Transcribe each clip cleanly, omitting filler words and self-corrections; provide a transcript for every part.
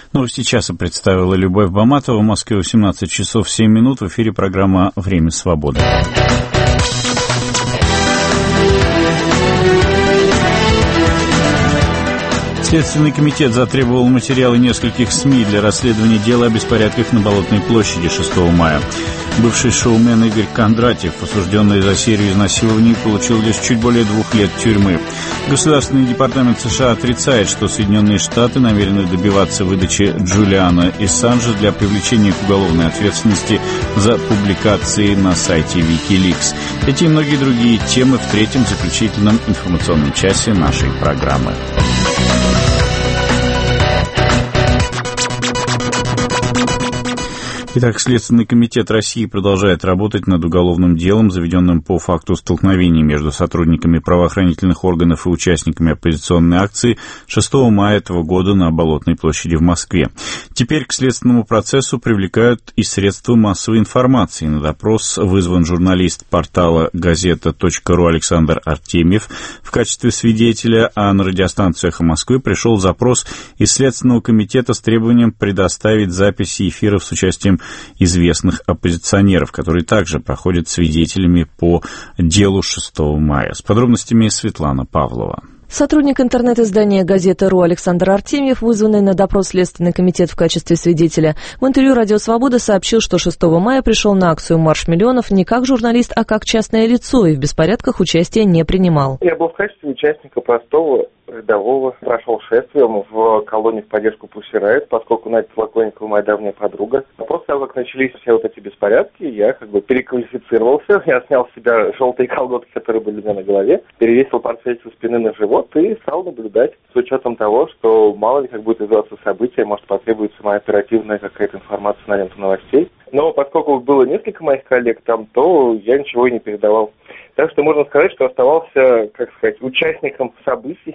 Новости часа представила Любовь Баматова. В Москве 18 часов 7 минут. В эфире программа «Время свободы». Следственный комитет затребовал материалы нескольких СМИ для расследования дела о беспорядках на Болотной площади 6 мая. Бывший шоумен Игорь Кондратьев, осужденный за серию изнасилований, получил лишь чуть более 2 лет тюрьмы. Государственный департамент США отрицает, что Соединенные Штаты намерены добиваться выдачи Джулиана Ассанжа для привлечения к уголовной ответственности за публикации на сайте Wikileaks. Эти и многие другие темы в третьем заключительном информационном часе нашей программы. Итак, Следственный комитет России продолжает работать над уголовным делом, заведенным по факту столкновений между сотрудниками правоохранительных органов и участниками оппозиционной акции 6 мая этого года на Болотной площади в Москве. Теперь к следственному процессу привлекают и средства массовой информации. На допрос вызван журналист портала газета.ру Александр Артемьев в качестве свидетеля, а на радиостанцию «Эхо Москвы» пришел запрос из Следственного комитета с требованием предоставить записи эфиров с участием известных оппозиционеров, которые также проходят свидетелями по делу 6 мая. С подробностями Светлана Павлова. Сотрудник интернет-издания «Газета.ру» Александр Артемьев, вызванный на допрос в Следственный комитет в качестве свидетеля, в интервью «Радио Свобода» сообщил, что 6 мая пришел на акцию «Марш миллионов» не как журналист, а как частное лицо и в беспорядках участия не принимал. Я был в качестве участника простого рядового, прошел шествием в колонии в поддержку Pussy Riot, поскольку Надя Толоконникова моя давняя подруга. А после того, как начались все вот эти беспорядки, я переквалифицировался, я снял с себя желтые колготки, которые были у меня на голове, перевесил портфель со спины на живот и стал наблюдать с учетом того, что мало ли как будет развиваться события, может потребуется моя оперативная какая-то информация на ленту новостей. Но поскольку было несколько моих коллег там, то я ничего и не передавал. Так что можно сказать, что оставался, участником событий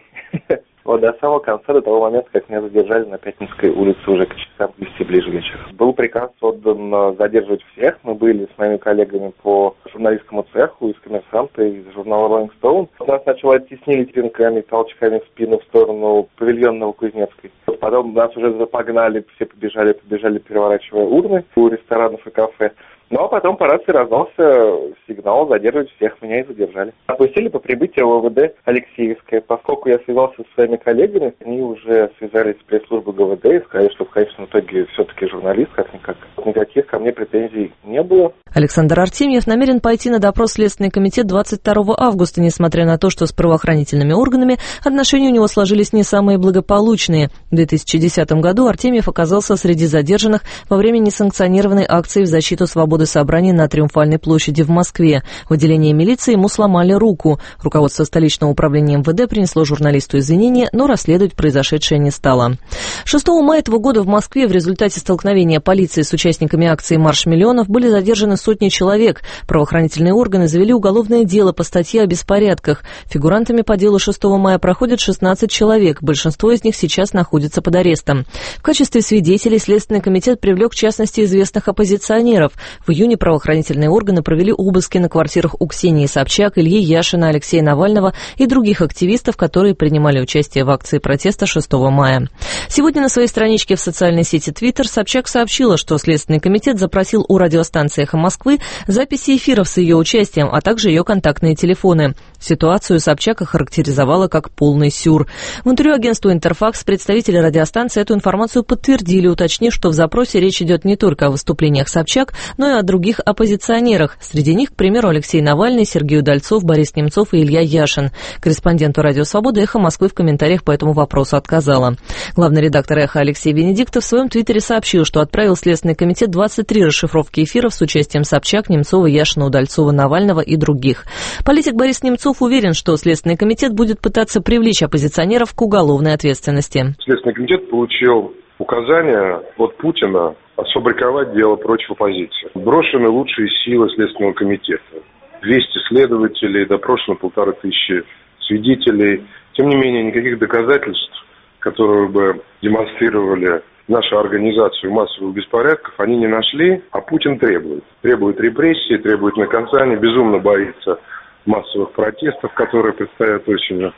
до самого конца, до того момента, как меня задержали на Пятницкой улице уже к часам 10 ближе вечера. Был приказ отдан задерживать всех. Мы были с моими коллегами по журналистскому цеху, из «Коммерсанта», из журнала Rolling Stone. Нас сначала оттеснили пинками, толчками в спину в сторону павильона Новокузнецкой. Потом нас уже запогнали, все побежали, переворачивая урны у ресторанов и кафе. Ну, а потом по рации раздался сигнал задерживать всех, меня и задержали. Отпустили по прибытии в ОВД Алексеевское. Поскольку я связался со своими коллегами, они уже связались с пресс-службой ГВД и сказали, что в конечном итоге все-таки журналист, как-никак. Никаких ко мне претензий не было. Александр Артемьев намерен пойти на допрос в Следственный комитет 22 августа, несмотря на то, что с правоохранительными органами отношения у него сложились не самые благополучные. В 2010 году Артемьев оказался среди задержанных во время несанкционированной акции в защиту свободы собраний на Триумфальной площади в Москве. В отделении милиции ему сломали руку. Руководство столичного управления МВД принесло журналисту извинения, но расследовать произошедшее не стало. 6 мая этого года в Москве в результате столкновения полиции с участниками акции «Марш миллионов» были задержаны сотни человек. Правоохранительные органы завели уголовное дело по статье о беспорядках. Фигурантами по делу 6 мая проходят 16 человек. Большинство из них сейчас находится под арестом. В качестве свидетелей Следственный комитет привлек, в частности, известных оппозиционеров. В июне правоохранительные органы провели обыски на квартирах у Ксении Собчак, Ильи Яшина, Алексея Навального и других активистов, которые принимали участие в акции протеста 6 мая. Сегодня на своей страничке в социальной сети Twitter Собчак сообщила, что Следственный комитет запросил у радиостанции «Эхо Москвы» записи эфиров с ее участием, а также ее контактные телефоны. Ситуацию Собчак охарактеризовала как полный сюр. В интервью агентству «Интерфакс» представители радиостанции эту информацию подтвердили, уточнив, что в запросе речь идет не только о выступлениях Собчак, но и о других оппозиционерах. Среди них, к примеру, Алексей Навальный, Сергей Удальцов, Борис Немцов и Илья Яшин. Корреспонденту «Радио Свобода» «Эхо Москвы» в комментариях по этому вопросу отказала. Главный редактор «Эхо» Алексей Венедиктов в своем твиттере сообщил, что отправил Следственный комитет 23 расшифровки эфиров с участием Собчак, Немцова, Яшина, Удальцова, Навального и других. Политик Борис Немцов уверен, что Следственный комитет будет пытаться привлечь оппозиционеров к уголовной ответственности. Следственный комитет получил указание от Путина сфабриковать дело против оппозиции. Брошены лучшие силы Следственного комитета. 200 следователей, допрошено 1500 свидетелей. Тем не менее, никаких доказательств, которые бы демонстрировали нашу организацию массовых беспорядков, они не нашли, а Путин требует. Требует репрессий, требует наказания, безумно боится массовых протестов, которые предстоят осенью.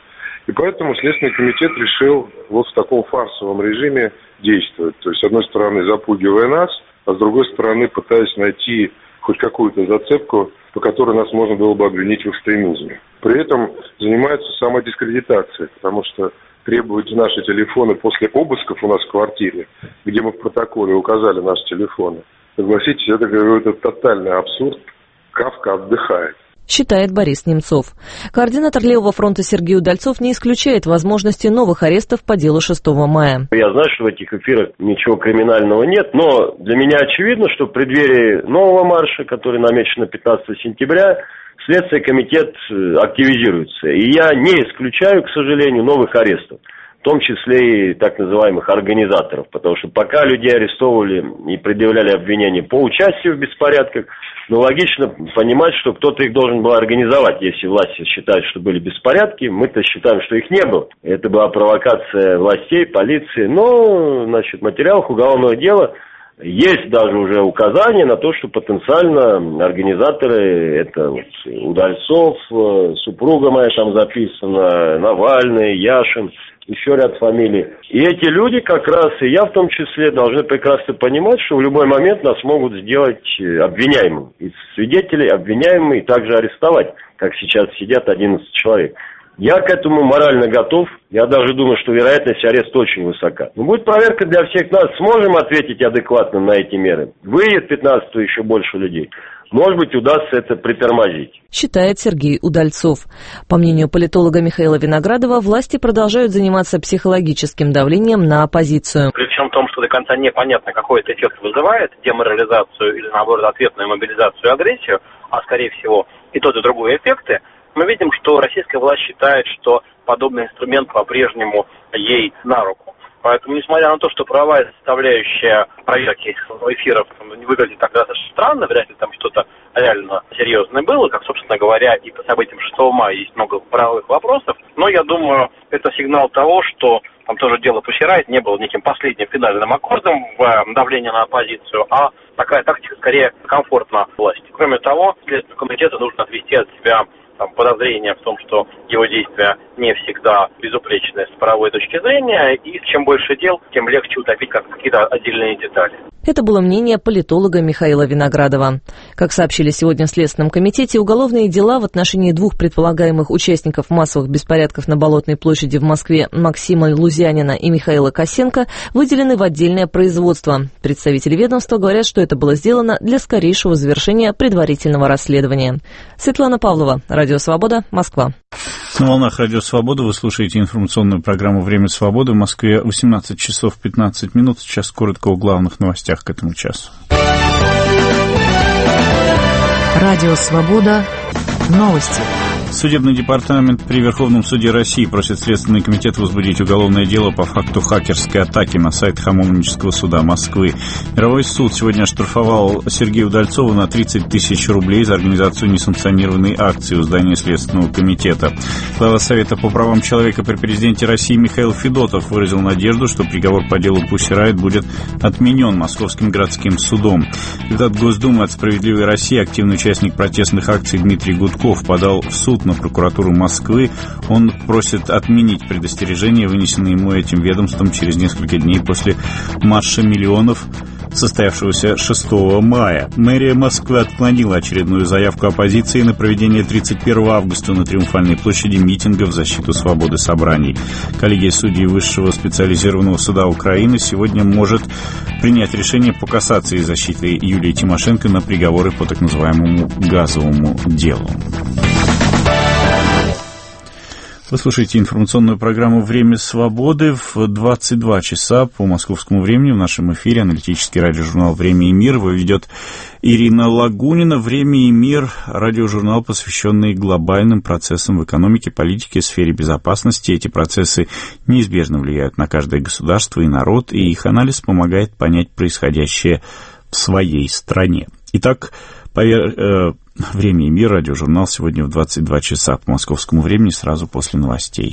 И поэтому Следственный комитет решил вот в таком фарсовом режиме действовать. То есть, с одной стороны, запугивая нас, а с другой стороны, пытаясь найти хоть какую-то зацепку, по которой нас можно было бы обвинить в экстремизме. При этом занимаются самодискредитацией, потому что требовать наши телефоны после обысков у нас в квартире, где мы в протоколе указали наши телефоны. Согласитесь, это какой-то тотальный абсурд. Кафка отдыхает. Считает Борис Немцов. Координатор Левого фронта Сергей Удальцов не исключает возможности новых арестов по делу 6 мая. Я знаю, что в этих эфирах ничего криминального нет, но для меня очевидно, что в преддверии нового марша, который намечен на 15 сентября, Следственный комитет активизируется. И я не исключаю, к сожалению, новых арестов, в том числе и так называемых организаторов, потому что пока людей арестовывали и предъявляли обвинения по участию в беспорядках, но логично понимать, что кто-то их должен был организовать, если власти считают, что были беспорядки. Мы-то считаем, что их не было. Это была провокация властей, полиции. Но, в материалах уголовного дела есть даже уже указание на то, что потенциально организаторы, это Удальцов, супруга моя там записана, Навальный, Яшин, еще ряд фамилий. И эти люди как раз, и я в том числе, должны прекрасно понимать, что в любой момент нас могут сделать обвиняемым. И свидетелей обвиняемыми также арестовать, как сейчас сидят 11 человек. Я к этому морально готов. Я даже думаю, что вероятность ареста очень высока. Но будет проверка для всех нас. Сможем ответить адекватно на эти меры? Выйдет 15-го еще больше людей. Может быть, удастся это притормозить. Считает Сергей Удальцов. По мнению политолога Михаила Виноградова, власти продолжают заниматься психологическим давлением на оппозицию. При всем том, что до конца непонятно, какой это эффект вызывает, деморализацию или, наоборот, ответную мобилизацию и агрессию, а, скорее всего, и тот, и другой эффекты, мы видим, что российская власть считает, что подобный инструмент по-прежнему ей на руку. Поэтому, несмотря на то, что правовая составляющая проверки эфиров выглядит так достаточно странно, вряд ли там что-то реально серьезное было, как, собственно говоря, и по событиям 6 мая есть много правовых вопросов, но я думаю, это сигнал того, что там тоже дело Pussy Riot не было неким последним финальным аккордом в давлении на оппозицию, а такая тактика скорее комфортна власти. Кроме того, Следственному комитету нужно отвести от себя подозрения в том, что его действия не всегда безупречны с правовой точки зрения, и чем больше дел, тем легче утопить какие-то отдельные детали. Это было мнение политолога Михаила Виноградова. Как сообщили сегодня в Следственном комитете, уголовные дела в отношении двух предполагаемых участников массовых беспорядков на Болотной площади в Москве Максима Лузянина и Михаила Косенко выделены в отдельное производство. Представители ведомства говорят, что это было сделано для скорейшего завершения предварительного расследования. Светлана Павлова, Радио Свобода, Москва. На волнах Радио Свобода вы слушаете информационную программу «Время свободы». В Москве 18 часов 15 минут. Сейчас коротко о главных новостях к этому часу. Радио Свобода. Новости. Судебный департамент при Верховном суде России просит Следственный комитет возбудить уголовное дело по факту хакерской атаки на сайт Хамовнического суда Москвы. Мировой суд сегодня оштрафовал Сергея Удальцова на 30 тысяч рублей за организацию несанкционированной акции у здания Следственного комитета. Глава Совета по правам человека при президенте России Михаил Федотов выразил надежду, что приговор по делу Pussy Riot будет отменен Московским городским судом. Депутат Госдумы от «Справедливой России», активный участник протестных акций Дмитрий Гудков подал в суд на прокуратуру Москвы. Он просит отменить предостережения, вынесенные ему этим ведомством через несколько дней после марша миллионов, состоявшегося 6 мая. Мэрия Москвы отклонила очередную заявку оппозиции на проведение 31 августа на Триумфальной площади митинга в защиту свободы собраний. Коллегия судей Высшего специализированного суда Украины сегодня может принять решение по кассации защиты Юлии Тимошенко на приговоры по так называемому газовому делу. Вы слушаете информационную программу «Время свободы» в 22 часа по московскому времени. В нашем эфире аналитический радиожурнал «Время и мир» ведет Ирина Лагунина. «Время и мир» – радиожурнал, посвященный глобальным процессам в экономике, политике, сфере безопасности. Эти процессы неизбежно влияют на каждое государство и народ, и их анализ помогает понять происходящее в своей стране. Итак, «Время и мир», радиожурнал сегодня в 22 часа по московскому времени, сразу после новостей.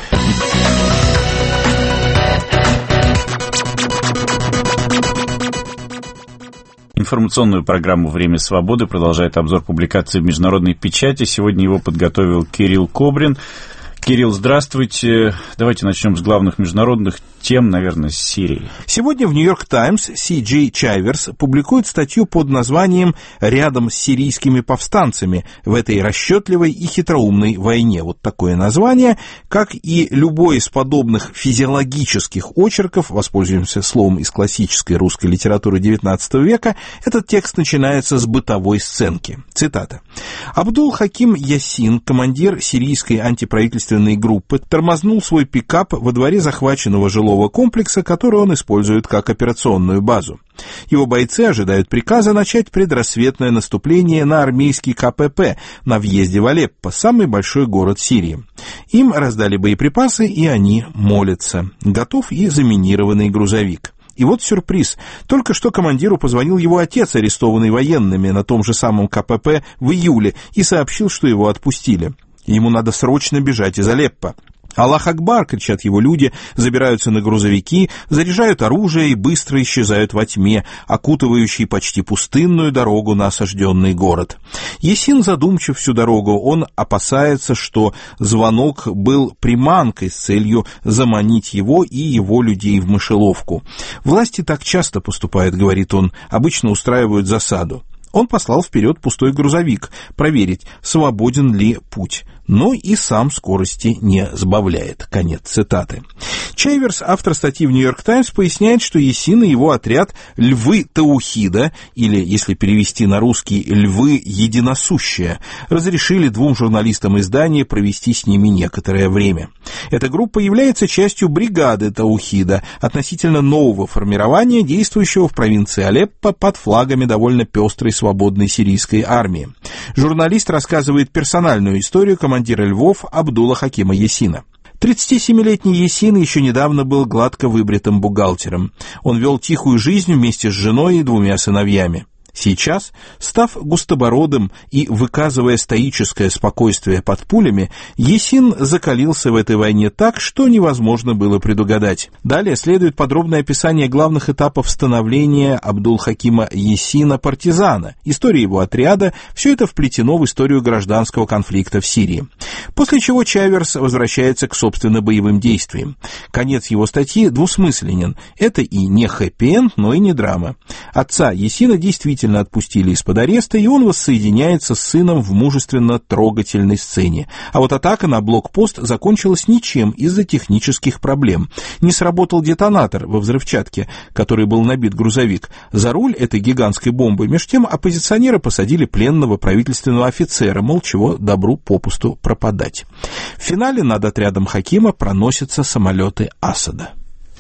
Информационную программу «Время свободы» продолжает обзор публикаций в международной печати. Сегодня его подготовил Кирилл Кобрин. Кирилл, здравствуйте. Давайте начнем с главных международных тем, наверное, с Сирии. Сегодня в «Нью-Йорк Таймс» Си.Джей Чайверс публикует статью под названием «Рядом с сирийскими повстанцами в этой расчетливой и хитроумной войне». Вот такое название. Как и любой из подобных физиологических очерков, воспользуемся словом из классической русской литературы XIX века, этот текст начинается с бытовой сценки. Цитата. «Абдул-Хаким Ясин, командир сирийской антиправительственной группы, тормознул свой пикап во дворе захваченного жилого комплекса, который он использует как операционную базу. Его бойцы ожидают приказа начать предрассветное наступление на армейский КПП на въезде в Алеппо, самый большой город Сирии. Им раздали боеприпасы, и они молятся. Готов и заминированный грузовик. И вот сюрприз. Только что командиру позвонил его отец, арестованный военными на том же самом КПП в июле, и сообщил, что его отпустили. Ему надо срочно бежать из Алеппо. «Аллах Акбар!» — кричат его люди, забираются на грузовики, заряжают оружие и быстро исчезают во тьме, окутывающей почти пустынную дорогу на осажденный город. Ясин задумчив всю дорогу, он опасается, что звонок был приманкой с целью заманить его и его людей в мышеловку. «Власти так часто поступают, — говорит он, — обычно устраивают засаду». Он послал вперед пустой грузовик, проверить, свободен ли путь, но и сам скорости не сбавляет. Конец цитаты. Чайверс, автор статьи в «Нью-Йорк Таймс», поясняет, что Ясин и его отряд «Львы Таухида», или, если перевести на русский, «Львы Единосущие», разрешили двум журналистам издания провести с ними некоторое время. Эта группа является частью бригады Таухида, относительно нового формирования, действующего в провинции Алеппо под флагами довольно пестрой свободной сирийской армии. Журналист рассказывает персональную историю командира «Львов» Абдула-Хакима Ясина. 37-летний Ясин еще недавно был гладко выбритым бухгалтером. Он вел тихую жизнь вместе с женой и двумя сыновьями. Сейчас, став густобородым и выказывая стоическое спокойствие под пулями, Ясин закалился в этой войне так, что невозможно было предугадать. Далее следует подробное описание главных этапов становления Абдул-Хакима Ясина партизана, история его отряда, все это вплетено в историю гражданского конфликта в Сирии. После чего Чайверс возвращается к собственно боевым действиям. Конец его статьи двусмысленен. Это и не хэппи-энд, но и не драма. Отца Ясина действительно отпустили из-под ареста, и он воссоединяется с сыном в мужественно-трогательной сцене. А вот атака на блокпост закончилась ничем из-за технических проблем. Не сработал детонатор во взрывчатке, который был набит грузовик. За руль этой гигантской бомбы меж тем оппозиционеры посадили пленного правительственного офицера, мол, чего добру попусту пропадать. В финале над отрядом Хакима проносятся самолеты Асада.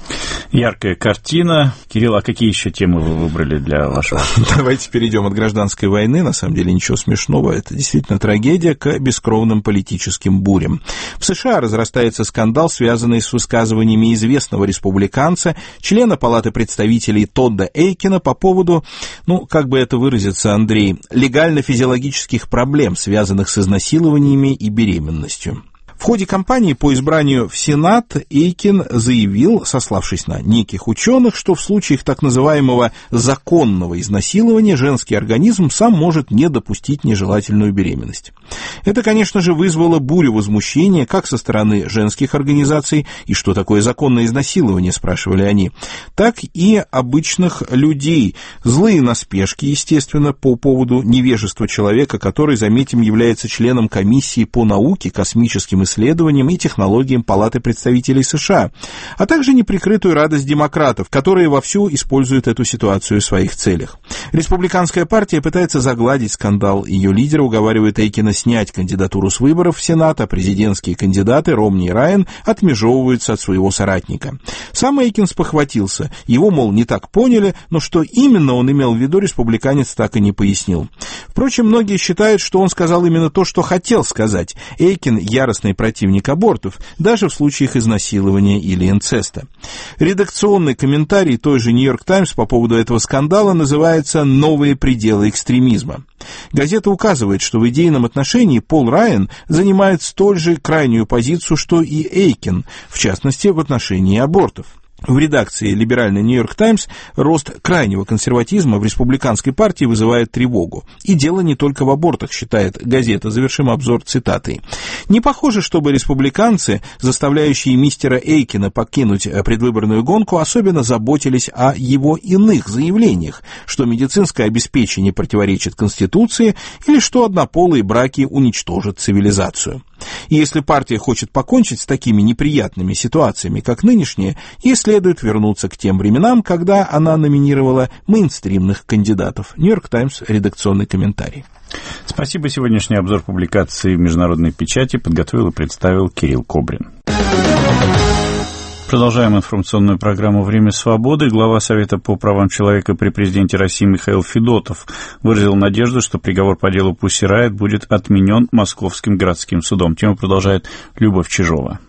Яркая картина. Кирилл, а какие еще темы вы выбрали для вашего? Давайте перейдем от гражданской войны. На самом деле ничего смешного. Это действительно трагедия, к бескровным политическим бурям. В США разрастается скандал, связанный с высказываниями известного республиканца, члена Палаты представителей Тодда Эйкина по поводу, как бы это выразиться, Андрей, легально-физиологических проблем, связанных с изнасилованиями и беременностью. В ходе кампании по избранию в Сенат Эйкин заявил, сославшись на неких ученых, что в случаях так называемого законного изнасилования женский организм сам может не допустить нежелательную беременность. Это, конечно же, вызвало бурю возмущения как со стороны женских организаций, и что такое законное изнасилование, спрашивали они, так и обычных людей. Злые наспешки, естественно, по поводу невежества человека, который, заметим, является членом комиссии по науке, космическим исследованиям и технологиям Палаты представителей США, а также неприкрытую радость демократов, которые вовсю используют эту ситуацию в своих целях. Республиканская партия пытается загладить скандал. Ее лидер уговаривает Эйкина снять кандидатуру с выборов в Сенат, а президентские кандидаты Ромни и Райан отмежевываются от своего соратника. Сам Эйкин спохватился. Его, мол, не так поняли, но что именно он имел в виду, республиканец так и не пояснил. Впрочем, многие считают, что он сказал именно то, что хотел сказать. Эйкин – яростный противник абортов, даже в случаях изнасилования или инцеста. Редакционный комментарий той же «Нью-Йорк Таймс» по поводу этого скандала называется «Новые пределы экстремизма». Газета указывает, что в идейном отношении Пол Райан занимает столь же крайнюю позицию, что и Эйкин, в частности, в отношении абортов. В редакции либеральной «Нью-Йорк Таймс» рост крайнего консерватизма в республиканской партии вызывает тревогу. И дело не только в абортах, считает газета. Завершим обзор цитатой. Не похоже, чтобы республиканцы, заставляющие мистера Эйкина покинуть предвыборную гонку, особенно заботились о его иных заявлениях, что медицинское обеспечение противоречит Конституции или что однополые браки уничтожат цивилизацию. И если партия хочет покончить с такими неприятными ситуациями, как нынешние, ей следует вернуться к тем временам, когда она номинировала мейнстримных кандидатов. «Нью-Йорк Таймс», редакционный комментарий. Спасибо. Сегодняшний обзор публикации в международной печати подготовил и представил Кирилл Кобрин. Продолжаем информационную программу «Время свободы». Глава Совета по правам человека при президенте России Михаил Федотов выразил надежду, что приговор по делу Pussy Riot будет отменен Московским городским судом. Тему продолжает Любовь Чижова.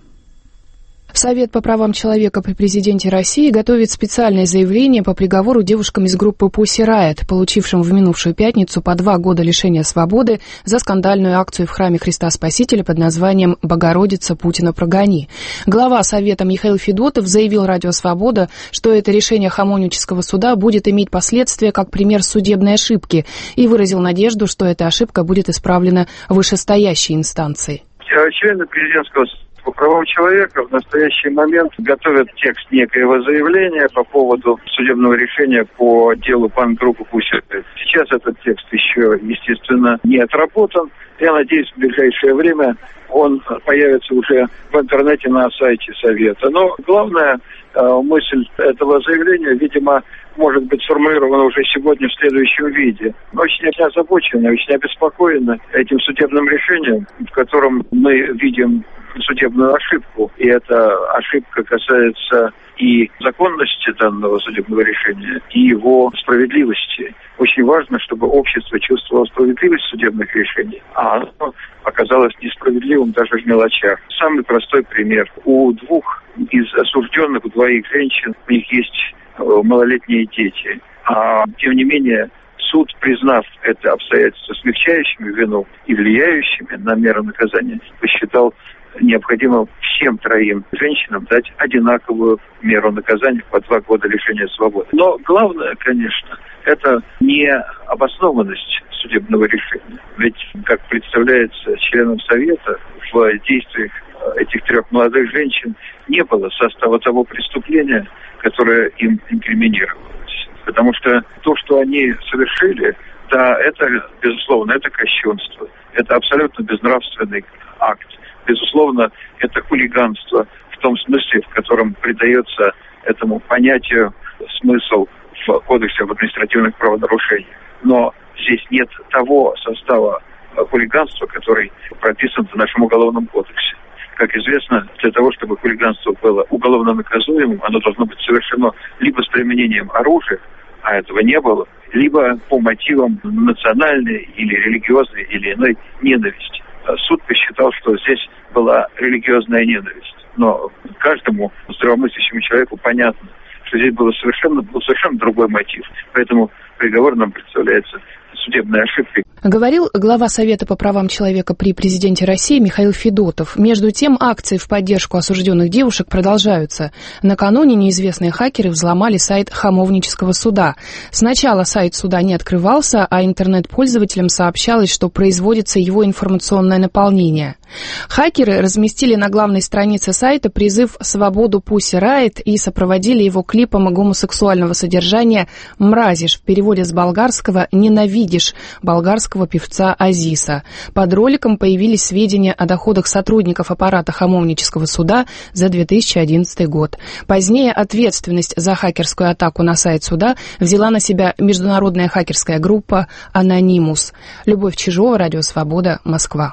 Совет по правам человека при президенте России готовит специальное заявление по приговору девушкам из группы Pussy Riot, получившим в минувшую пятницу по 2 года лишения свободы за скандальную акцию в храме Христа Спасителя под названием «Богородица, Путина прогони». Глава Совета Михаил Федотов заявил «Радио Свобода», что это решение Хамовнического суда будет иметь последствия как пример судебной ошибки, и выразил надежду, что эта ошибка будет исправлена вышестоящей инстанцией. Члены президентского по правам человека в настоящий момент готовят текст некоего заявления по поводу судебного решения по делу панк-группы Pussy Riot. Сейчас этот текст еще, естественно, не отработан. Я надеюсь, в ближайшее время он появится уже в интернете на сайте Совета. Но главная мысль этого заявления, видимо, может быть сформулирована уже сегодня в следующем виде. Очень озабочены, очень обеспокоены этим судебным решением, в котором мы видим судебную ошибку. И эта ошибка касается и законности данного судебного решения, и его справедливости. Очень важно, чтобы общество чувствовало справедливость судебных решений, а оно оказалось несправедливым даже в мелочах. Самый простой пример. У 2 из осужденных, у 2 женщин, у них есть малолетние дети. А тем не менее, суд, признав это обстоятельство смягчающими вину и влияющими на меру наказания, посчитал необходимо всем 3 женщинам дать одинаковую меру наказания по 2 года лишения свободы. Но главное, конечно, это не обоснованность судебного решения. Ведь, как представляется членам Совета, в действиях этих 3 молодых женщин не было состава того преступления, которое им инкриминировалось. Потому что то, что они совершили, да, это, безусловно, это кощунство. Это абсолютно безнравственный акт. Безусловно, это хулиганство в том смысле, в котором придается этому понятию смысл в Кодексе об административных правонарушениях. Но здесь нет того состава хулиганства, который прописан в нашем Уголовном кодексе. Как известно, для того, чтобы хулиганство было уголовно наказуемым, оно должно быть совершено либо с применением оружия, а этого не было, либо по мотивам национальной или религиозной или иной ненависти. Суд посчитал, что здесь была религиозная ненависть. Но каждому здравомыслящему человеку понятно, что здесь был совершенно другой мотив. Поэтому приговор нам представляется судебной ошибкой. Говорил глава Совета по правам человека при президенте России Михаил Федотов. Между тем, акции в поддержку осужденных девушек продолжаются. Накануне неизвестные хакеры взломали сайт Хамовнического суда. Сначала сайт суда не открывался, а интернет-пользователям сообщалось, что производится его информационное наполнение. Хакеры разместили на главной странице сайта призыв «Свободу Pussy Riot» и сопроводили его клипом гомосексуального содержания «Мразишь», в переводе с болгарского «Ненавидишь», болгарского певца Азиса. Под роликом появились сведения о доходах сотрудников аппарата Хамовнического суда за 2011 год. Позднее ответственность за хакерскую атаку на сайт суда взяла на себя международная хакерская группа «Анонимус». Любовь Чижова, Радио Свобода, Москва.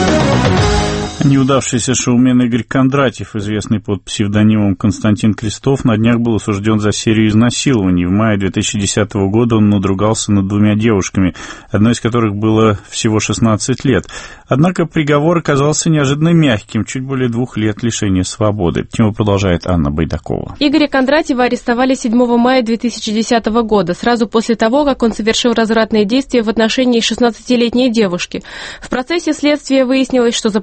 Неудавшийся шоумен Игорь Кондратьев, известный под псевдонимом Константин Крестов, на днях был осужден за серию изнасилований. В мае 2010 года он надругался над 2 девушками, одной из которых было всего 16 лет. Однако приговор оказался неожиданно мягким, чуть более 2 лет лишения свободы. Тему продолжает Анна Байдакова. Игоря Кондратьева арестовали 7 мая 2010 года, сразу после того, как он совершил развратные действия в отношении 16-летней девушки. В процессе следствия выяснилось, что за подобные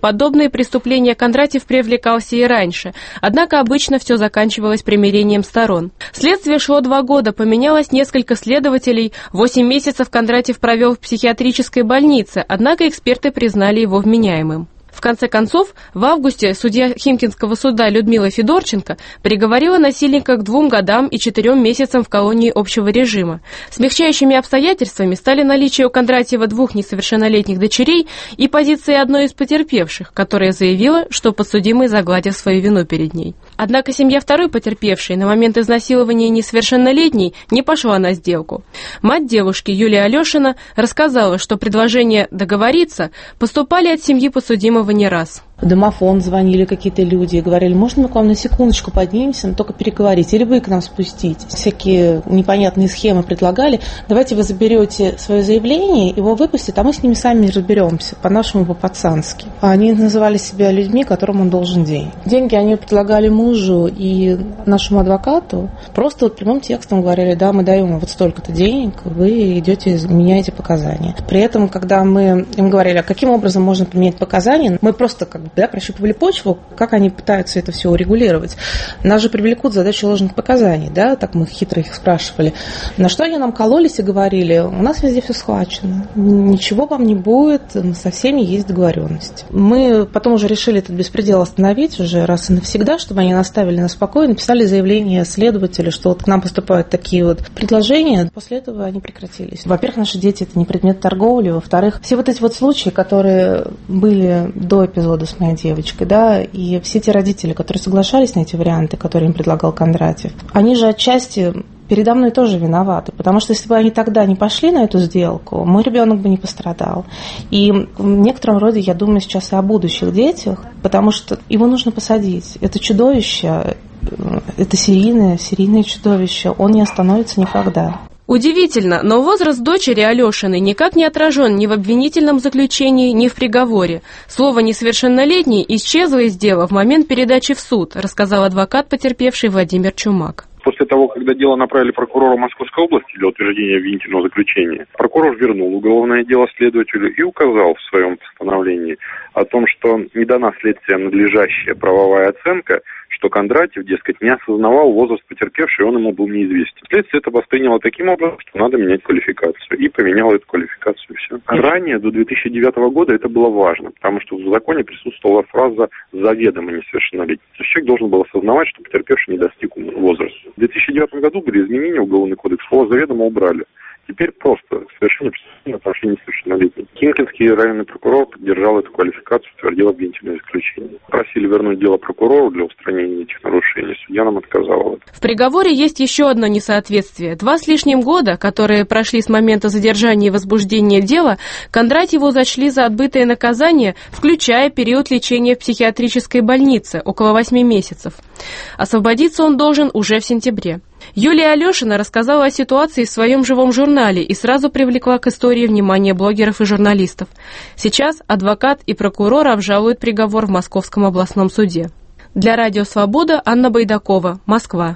подобные преступления Кондратьев привлекался и раньше, однако обычно все заканчивалось примирением сторон. Следствие шло 2 года, поменялось несколько следователей, 8 месяцев Кондратьев провел в психиатрической больнице, однако эксперты признали его вменяемым. В конце концов, в августе судья Химкинского суда Людмила Федорченко приговорила насильника к 2 годам и 4 месяцам в колонии общего режима. Смягчающими обстоятельствами стали наличие у Кондратьева 2 несовершеннолетних дочерей и позиции одной из потерпевших, которая заявила, что подсудимый загладил свою вину перед ней. Однако семья второй потерпевшей на момент изнасилования несовершеннолетней не пошла на сделку. Мать девушки, Юлия Алешина, рассказала, что предложения договориться поступали от семьи подсудимого не раз. В домофон звонили какие-то люди и говорили: можно мы к вам на секундочку поднимемся, но только переговорить, или вы к нам спуститесь. Всякие непонятные схемы предлагали. Давайте вы заберете свое заявление, его выпустят, а мы с ними сами разберемся, по-нашему, по-пацански. Они называли себя людьми, которым он должен деньги. Деньги они предлагали мужу и нашему адвокату. Просто вот прямым текстом говорили: да, мы даем вам вот столько-то денег, вы идете, меняете показания. При этом, когда мы им говорили, а каким образом можно поменять показания, мы просто прощупывали почву, как они пытаются это все урегулировать. Нас же привлекут задачи ложных показаний, да, так мы хитро их спрашивали. На что они нам кололись и говорили: у нас везде все схвачено, ничего вам не будет, со всеми есть договоренность. Мы потом уже решили этот беспредел остановить уже раз и навсегда, чтобы они наставили нас спокойно, написали заявление следователю, что вот к нам поступают такие вот предложения. После этого они прекратились. Во-первых, наши дети — это не предмет торговли, во-вторых, все вот эти вот случаи, которые были до эпизода с моей девочкой, да, и все те родители, которые соглашались на эти варианты, которые им предлагал Кондратьев, они же отчасти передо мной тоже виноваты, потому что если бы они тогда не пошли на эту сделку, мой ребенок бы не пострадал. И в некотором роде я думаю сейчас и о будущих детях, потому что его нужно посадить. Это чудовище, это серийное чудовище, он не остановится никогда. Удивительно, но возраст дочери Алешиной никак не отражен ни в обвинительном заключении, ни в приговоре. Слово «несовершеннолетний» исчезло из дела в момент передачи в суд, рассказал адвокат потерпевший Владимир Чумак. После того, когда дело направили прокурору Московской области для утверждения обвинительного заключения, прокурор вернул уголовное дело следователю и указал в своем постановлении о том, что не дана следствием надлежащая правовая оценка, что Кондратьев, дескать, не осознавал возраст потерпевшей, он ему был неизвестен. Следствие это восприняло таким образом, что надо менять квалификацию. И поменяло эту квалификацию. Все. Ранее, до 2009 года, это было важно, потому что в законе присутствовала фраза «заведомо несовершеннолетний». То есть человек должен был осознавать, что потерпевший не достиг возраста. В 2009 году были изменения в Уголовный кодекс, слово «заведомо» убрали. Теперь просто совершение преступления в отношении несовершеннолетних. Химкинский районный прокурор поддержал эту квалификацию, утвердил обвинительное заключение. Просили вернуть дело прокурору для устранения этих нарушений. Судья нам отказал в этом. В приговоре есть еще одно несоответствие. 2 с лишним года, которые прошли с момента задержания и возбуждения дела, Кондратьеву зачли за отбытое наказание, включая период лечения в психиатрической больнице, около 8 месяцев. Освободиться он должен уже в сентябре. Юлия Алешина рассказала о ситуации в своем живом журнале и сразу привлекла к истории внимание блогеров и журналистов. Сейчас адвокат и прокурор обжалуют приговор в Московском областном суде. Для Радио Свобода Анна Байдакова, Москва.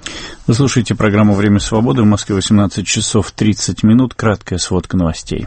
Вы слушаете программу «Время свободы». В Москве 18 часов 30 минут. Краткая сводка новостей.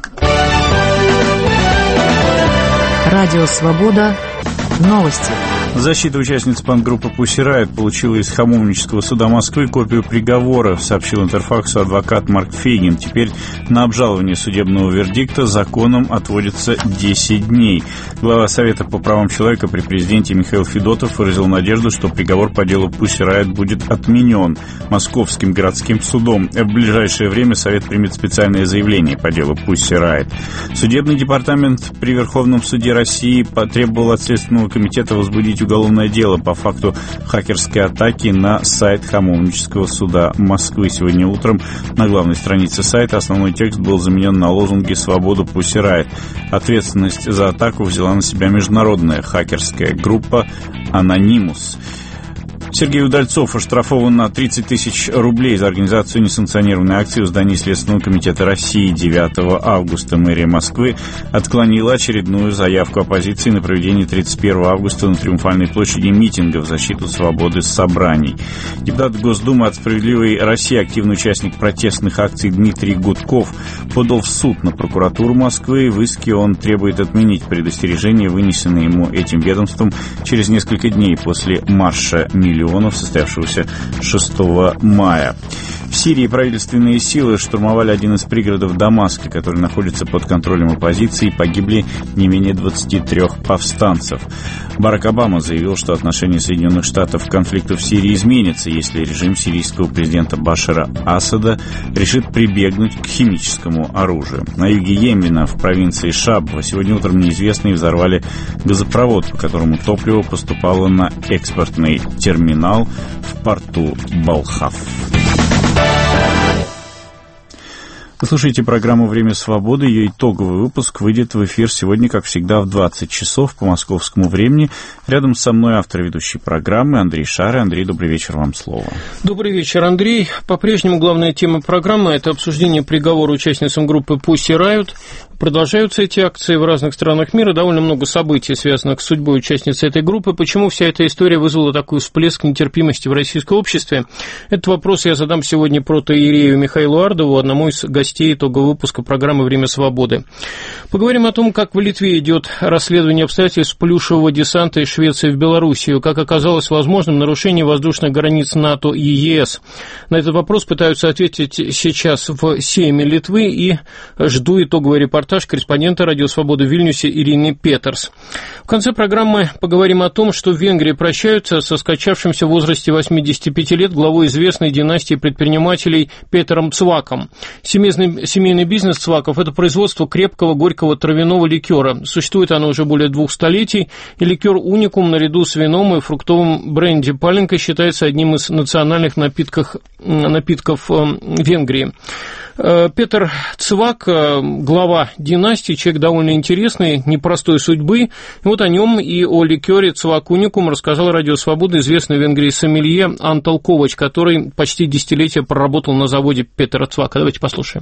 Радио Свобода. Новости. Защита участницы панк-группы Pussy Riot получила из Хамовнического суда Москвы копию приговора, сообщил Интерфаксу адвокат Марк Фейгин. Теперь на обжалование судебного вердикта законом отводится 10 дней. Глава Совета по правам человека при президенте Михаил Федотов выразил надежду, что приговор по делу Pussy Riot будет отменен Московским городским судом. В ближайшее время Совет примет специальное заявление по делу Pussy Riot. Судебный департамент при Верховном суде России потребовал от Следственного комитета возбудить уголовное дело по факту хакерской атаки на сайт Хамовнического суда Москвы. Сегодня утром на главной странице сайта основной текст был заменен на лозунги «Свободу Pussy Riot». Ответственность за атаку взяла на себя международная хакерская группа Anonymous. Сергей Удальцов оштрафован на 30 тысяч рублей за организацию несанкционированной акции в здании Следственного комитета России 9 августа. Мэрия Москвы отклонила очередную заявку оппозиции на проведение 31 августа на Триумфальной площади митинга в защиту свободы собраний. Депутат Госдумы от «Справедливой России», активный участник протестных акций Дмитрий Гудков, подал в суд на прокуратуру Москвы. В иске он требует отменить предостережение, вынесенное ему этим ведомством через несколько дней после марша миллионов, состоявшегося 6 мая. В Сирии правительственные силы штурмовали один из пригородов Дамаска, который находится под контролем оппозиции, и погибли не менее 23 повстанцев. Барак Обама заявил, что отношение Соединенных Штатов к конфликту в Сирии изменится, если режим сирийского президента Башара Асада решит прибегнуть к химическому оружию. На юге Йемена, в провинции Шабва, сегодня утром неизвестные взорвали газопровод, по которому топливо поступало на экспортный терминал в порту Балхаф. Вы слушаете программу «Время свободы». Ее итоговый выпуск выйдет в эфир сегодня, как всегда, в 20 часов по московскому времени. Рядом со мной автор ведущей программы Андрей Шары. Андрей, добрый вечер, вам слово. Добрый вечер, Андрей. По-прежнему главная тема программы – это обсуждение приговора участницам группы Pussy Riot. Продолжаются эти акции в разных странах мира. Довольно много событий, связанных с судьбой участницы этой группы. Почему вся эта история вызвала такой всплеск нетерпимости в российском обществе? Этот вопрос я задам сегодня протоиерею Михаилу Ардову, одному из гостей итогового выпуска программы «Время свободы». Поговорим о том, как в Литве идет расследование обстоятельств плюшевого десанта из Швеции в Белоруссию, как оказалось возможным нарушение воздушных границ НАТО и ЕС. На этот вопрос пытаются ответить сейчас в Сейме Литвы, и жду итоговый репортаж корреспондента «Радио Свобода» в Вильнюсе Ирины Петерс. В конце программы поговорим о том, что в Венгрии прощаются со скончавшимся в возрасте 85 лет главой известной династии предпринимателей Петером Цваком. Семейный бизнес Цваков – это производство крепкого горького травяного ликера. Существует оно уже более 2 столетий, и ликер «Уникум» наряду с вином и фруктовым бренди «Паленка» считается одним из национальных напитков Венгрии. Петер Цвак, глава династии, человек довольно интересный, непростой судьбы. И вот о нем и о ликере Цвак Уникум рассказал «Радио Свобода» известный в Венгрии сомелье Антал Ковач, который почти десятилетие проработал на заводе Петера Цвака. Давайте послушаем.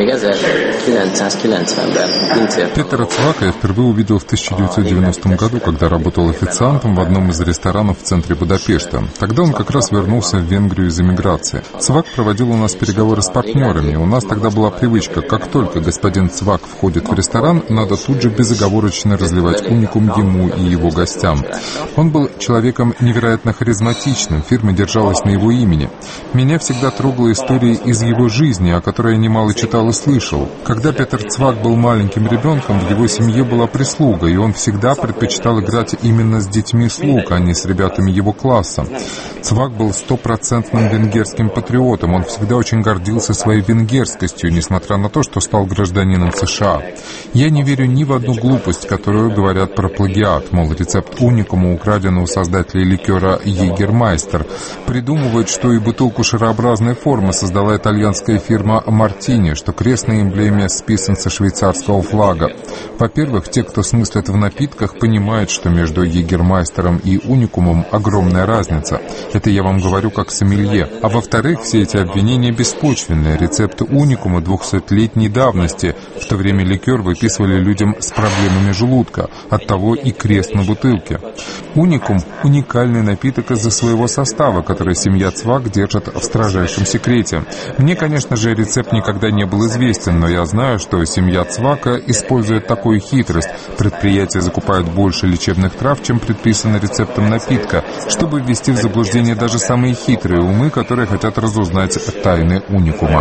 Петера Цвака я впервые увидел в 1990 году, когда работал официантом в одном из ресторанов в центре Будапешта. Тогда он как раз вернулся в Венгрию из эмиграции. Цвак проводил у нас переговоры с партнерами. У нас тогда была привычка: как только господин Цвак входит в ресторан, надо тут же безоговорочно разливать уникум ему и его гостям. Он был человеком невероятно харизматичным, фирма держалась на его имени. Меня всегда трогала история из его жизни, о которой я немало читал и слышал. Когда Петер Цвак был маленьким ребенком, в его семье была прислуга, и он всегда предпочитал играть именно с детьми слуг, а не с ребятами его класса. Цвак был 100% венгерским патриотом, он всегда очень гордился своей венгерскостью, несмотря на то, что стал гражданином США. Я не верю ни в одну глупость, которую говорят про плагиат, мол, рецепт уникума украден у создателей ликера Jägermeister. Придумывают, что и бутылку шарообразной формы создала итальянская фирма Мартини, что крест на эмблеме списан со швейцарского флага. Во-первых, те, кто смыслят в напитках, понимают, что между Jägermeister'ом и уникумом огромная разница. Это я вам говорю как сомелье. А во-вторых, все эти обвинения беспочвенные. Рецепт уникума 200-летней давности. В то время ликер выписывали людям с проблемами желудка. Оттого и крест на бутылке. Уникум – уникальный напиток из-за своего состава, который семья Цвак держит в строжайшем секрете. Мне, конечно же, рецепт никогда не был известен, но я знаю, что семья Цвака использует такую хитрость. Предприятия закупают больше лечебных трав, чем предписано рецептом напитка, чтобы ввести в заблуждение даже самые хитрые умы, которые хотят разузнать тайны уникума.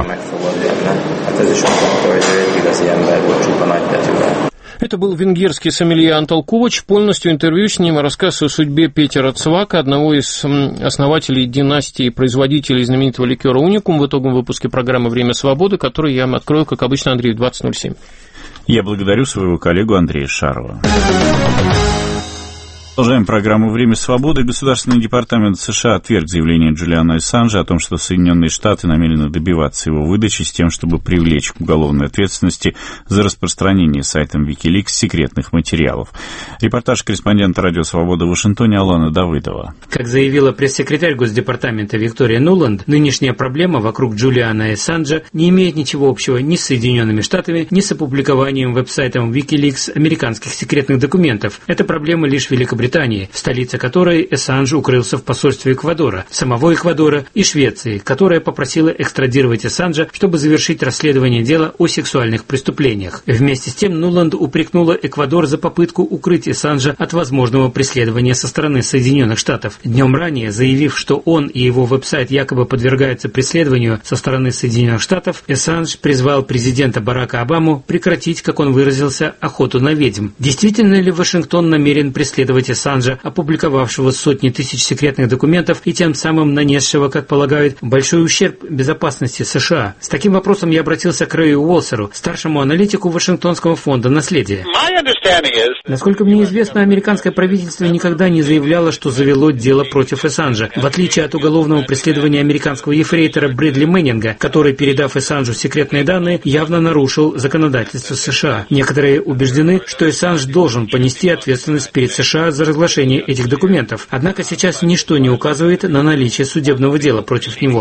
Это был венгерский сомелье Антал Ковач. Полностью интервью с ним, рассказ о судьбе Петера Цвака, одного из основателей династии производителей знаменитого ликера «Уникум», в итоговом выпуске программы «Время свободы», который я открою, как обычно, Андрей, в 20:07. Я благодарю своего коллегу Андрея Шарова. Продолжаем программу «Время свободы». Государственный департамент США отверг заявление Джулиана Ассанжа о том, что Соединенные Штаты намерены добиваться его выдачи с тем, чтобы привлечь к уголовной ответственности за распространение сайтом Wikileaks секретных материалов. Репортаж корреспондента «Радио Свобода» в Вашингтоне Алана Давыдова. Как заявила пресс-секретарь Госдепартамента Виктория Нуланд, нынешняя проблема вокруг Джулиана Ассанжа не имеет ничего общего ни с Соединенными Штатами, ни с опубликованием веб-сайтом Wikileaks американских секретных документов. Это проблема лишь Великобритании, в столице которой Ассанж укрылся в посольстве Эквадора, самого Эквадора и Швеции, которая попросила экстрадировать Ассанжа, чтобы завершить расследование дела о сексуальных преступлениях. Вместе с тем Нуланд упрекнула Эквадор за попытку укрыть Ассанжа от возможного преследования со стороны Соединенных Штатов. Днем ранее, заявив, что он и его веб-сайт якобы подвергаются преследованию со стороны Соединенных Штатов, Ассанж призвал президента Барака Обаму прекратить, как он выразился, охоту на ведьм. Действительно ли Вашингтон намерен преследовать Ассанжа, опубликовавшего сотни тысяч секретных документов и тем самым нанесшего, как полагают, большой ущерб безопасности США? С таким вопросом я обратился к Рэю Уолсеру, старшему аналитику Вашингтонского фонда наследия. Насколько мне известно, американское правительство никогда не заявляло, что завело дело против Ассанжа, в отличие от уголовного преследования американского ефрейтора Брэдли Мэннинга, который, передав Ассанжу секретные данные, явно нарушил законодательство США. Некоторые убеждены, что Ассанж должен понести ответственность перед США за разглашение этих документов. Однако сейчас ничто не указывает на наличие судебного дела против него.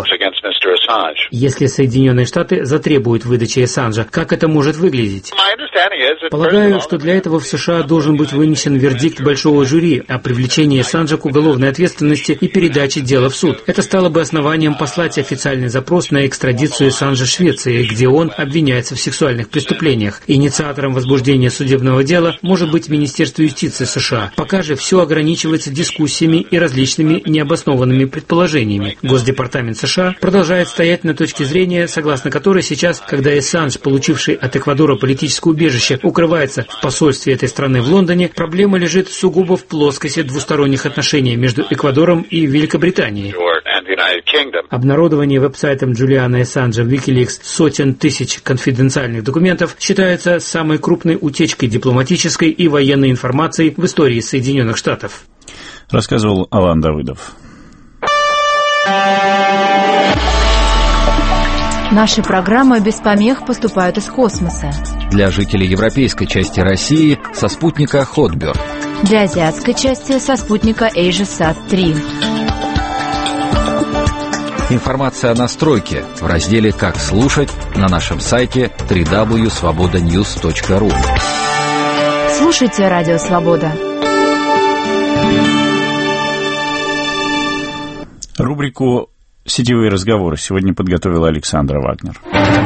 Если Соединенные Штаты затребуют выдачи Ассанжа, как это может выглядеть? Полагаю, что для этого в США должен быть вынесен вердикт большого жюри о привлечении Ассанжа к уголовной ответственности и передаче дела в суд. Это стало бы основанием послать официальный запрос на экстрадицию Ассанжа Швеции, где он обвиняется в сексуальных преступлениях. Инициатором возбуждения судебного дела может быть Министерство юстиции США. Пока же все ограничивается дискуссиями и различными необоснованными предположениями. Госдепартамент США продолжает стоять на точке зрения, согласно которой сейчас, когда Ассанж, получивший от Эквадора политическое убежище, укрывается в посольстве этой страны в Лондоне, проблема лежит сугубо в плоскости двусторонних отношений между Эквадором и Великобританией. Обнародование веб-сайтом Джулиана Ассанжа в Wikileaks сотен тысяч конфиденциальных документов считается самой крупной утечкой дипломатической и военной информации в истории Соединенных Штатов. Рассказывал Алан Давыдов. Наши программы без помех поступают из космоса. Для жителей европейской части России со спутника Хотберг. Для азиатской части со спутника AsiaSat-3. Информация о настройке в разделе «Как слушать» на нашем сайте www.svobodanews.ru. Слушайте Радио Свобода. Рубрику «Сетевые разговоры» сегодня подготовила Александра Вагнер.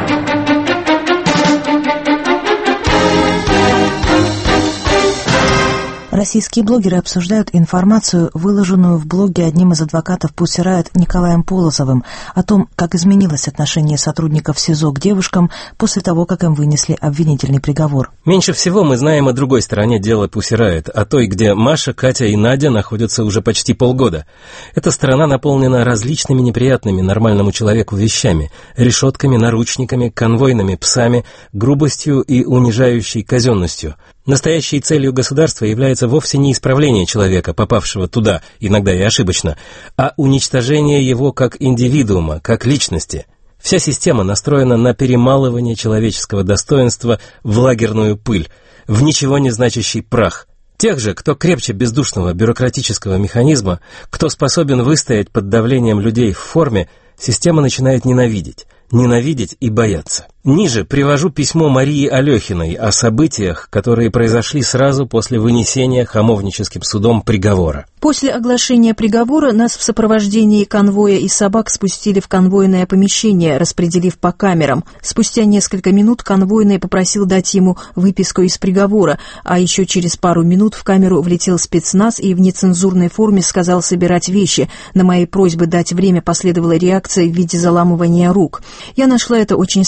Российские блогеры обсуждают информацию, выложенную в блоге одним из адвокатов Pussy Riot Николаем Полозовым, о том, как изменилось отношение сотрудников СИЗО к девушкам после того, как им вынесли обвинительный приговор. Меньше всего мы знаем о другой стороне дела Pussy Riot, о той, где Маша, Катя и Надя находятся уже почти полгода. Эта сторона наполнена различными неприятными нормальному человеку вещами: решетками, наручниками, конвойными псами, грубостью и унижающей казенностью. Настоящей целью государства является вовсе не исправление человека, попавшего туда, иногда и ошибочно, а уничтожение его как индивидуума, как личности. Вся система настроена на перемалывание человеческого достоинства в лагерную пыль, в ничего не значащий прах. Тех же, кто крепче бездушного бюрократического механизма, кто способен выстоять под давлением людей в форме, система начинает ненавидеть и бояться. Ниже привожу письмо Марии Алехиной о событиях, которые произошли сразу после вынесения Хамовническим судом приговора. После оглашения приговора нас в сопровождении конвоя и собак спустили в конвойное помещение, распределив по камерам. Спустя несколько минут конвойный попросил дать ему выписку из приговора, а еще через пару минут в камеру влетел спецназ и в нецензурной форме сказал собирать вещи. На мои просьбы дать время последовала реакция в виде заламывания рук. Я нашла это очень странно.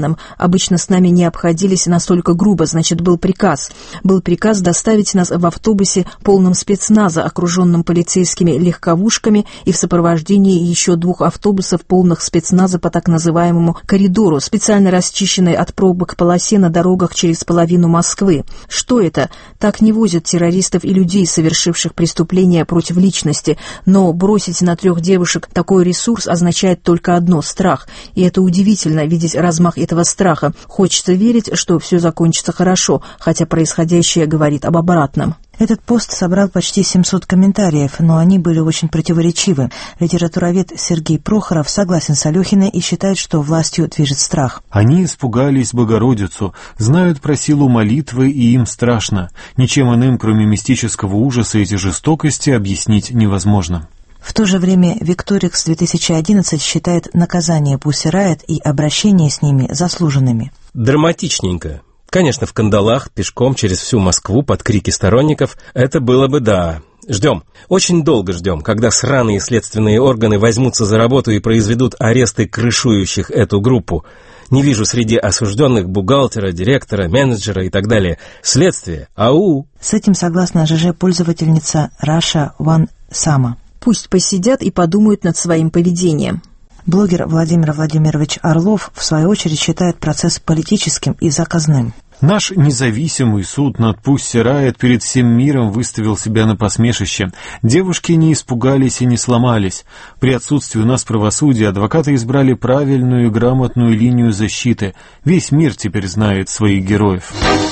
странным. Обычно с нами не обходились настолько грубо, значит, был приказ. Был приказ доставить нас в автобусе, полном спецназа, окруженном полицейскими легковушками и в сопровождении еще 2 автобусов, полных спецназа по так называемому коридору, специально расчищенной от пробок полосе на дорогах через половину Москвы. Что это? Так не возят террористов и людей, совершивших преступления против личности. Но бросить на 3 девушек такой ресурс означает только одно — страх. И это удивительно видеть размах этого страха. Хочется верить, что все закончится хорошо, хотя происходящее говорит об обратном. Этот пост собрал почти 700 комментариев, но они были очень противоречивы. Литературовед Сергей Прохоров согласен с Алехиной и считает, что властью движет страх. Они испугались Богородицу, знают про силу молитвы, и им страшно. Ничем иным, кроме мистического ужаса, эти жестокости объяснить невозможно. В то же время Викторикс 2011 считает наказание Pussy Riot и обращение с ними заслуженными. Драматичненько. Конечно, в кандалах, пешком через всю Москву под крики сторонников, это было бы да. Ждем. Очень долго ждем, когда сраные следственные органы возьмутся за работу и произведут аресты крышующих эту группу. Не вижу среди осужденных бухгалтера, директора, менеджера и так далее. Следствие. Ау! С этим согласна ЖЖ-пользовательница Раша Ван Сама. Пусть посидят и подумают над своим поведением. Блогер Владимир Владимирович Орлов, в свою очередь, считает процесс политическим и заказным. Наш независимый суд над Pussy Riot перед всем миром выставил себя на посмешище. Девушки не испугались и не сломались. При отсутствии у нас правосудия адвокаты избрали правильную и грамотную линию защиты. Весь мир теперь знает своих героев.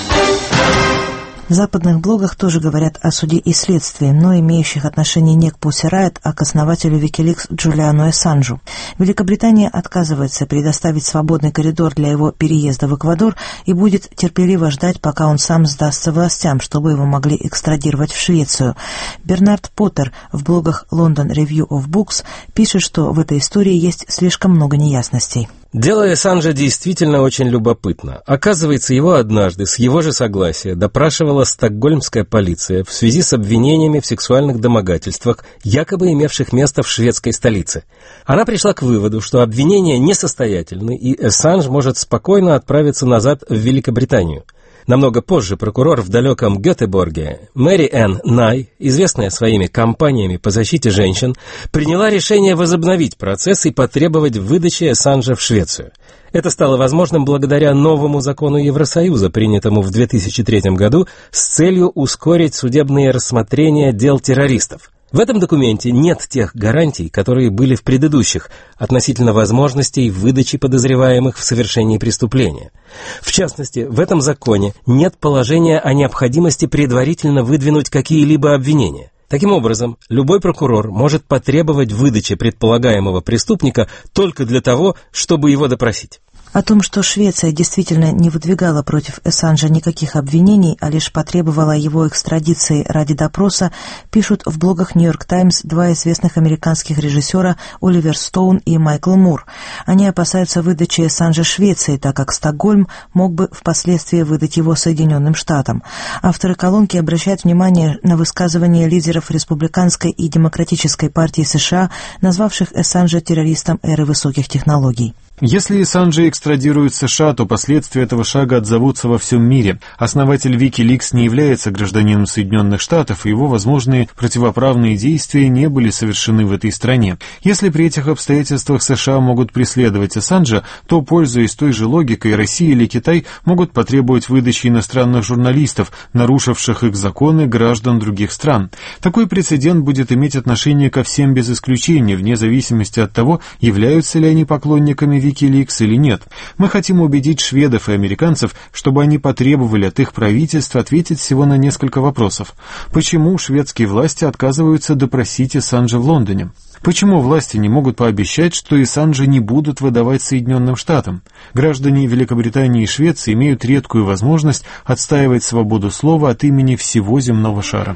В западных блогах тоже говорят о суде и следствии, но имеющих отношение не к Pussy Riot, а к основателю Wikileaks Джулиану Ассанжу. Великобритания отказывается предоставить свободный коридор для его переезда в Эквадор и будет терпеливо ждать, пока он сам сдастся властям, чтобы его могли экстрадировать в Швецию. Бернард Поттер в блогах London Review of Books пишет, что в этой истории есть слишком много неясностей. Дело Ассанжа действительно очень любопытно. Оказывается, его однажды, с его же согласия, допрашивала стокгольмская полиция в связи с обвинениями в сексуальных домогательствах, якобы имевших место в шведской столице. Она пришла к выводу, что обвинения несостоятельны, и Ассанж может спокойно отправиться назад в Великобританию. Намного позже прокурор в далеком Гетеборге Мэри Энн Най, известная своими кампаниями по защите женщин, приняла решение возобновить процесс и потребовать выдачи Ассанжа в Швецию. Это стало возможным благодаря новому закону Евросоюза, принятому в 2003 году с целью ускорить судебные рассмотрения дел террористов. В этом документе нет тех гарантий, которые были в предыдущих, относительно возможностей выдачи подозреваемых в совершении преступления. В частности, в этом законе нет положения о необходимости предварительно выдвинуть какие-либо обвинения. Таким образом, любой прокурор может потребовать выдачи предполагаемого преступника только для того, чтобы его допросить. О том, что Швеция действительно не выдвигала против Ассанжа никаких обвинений, а лишь потребовала его экстрадиции ради допроса, пишут в блогах «Нью-Йорк Таймс» 2 известных американских режиссера Оливер Стоун и Майкл Мур. Они опасаются выдачи Ассанжа Швеции, так как Стокгольм мог бы впоследствии выдать его Соединенным Штатам. Авторы колонки обращают внимание на высказывания лидеров Республиканской и Демократической партии США, назвавших Ассанжа террористом эры высоких технологий. Если Ассанжа экстрадируют в США, то последствия этого шага отзовутся во всем мире. Основатель Wikileaks не является гражданином Соединенных Штатов, и его возможные противоправные действия не были совершены в этой стране. Если при этих обстоятельствах США могут преследовать Ассанжа, то, пользуясь той же логикой, Россия или Китай могут потребовать выдачи иностранных журналистов, нарушивших их законы, граждан других стран. Такой прецедент будет иметь отношение ко всем без исключения, вне зависимости от того, являются ли они поклонниками Wikileaks или нет. Мы хотим убедить шведов и американцев, чтобы они потребовали от их правительства ответить всего на несколько вопросов. Почему шведские власти отказываются допросить Ассанжа в Лондоне? Почему власти не могут пообещать, что Ассанжа не будут выдавать Соединенным Штатам? Граждане Великобритании и Швеции имеют редкую возможность отстаивать свободу слова от имени всего земного шара.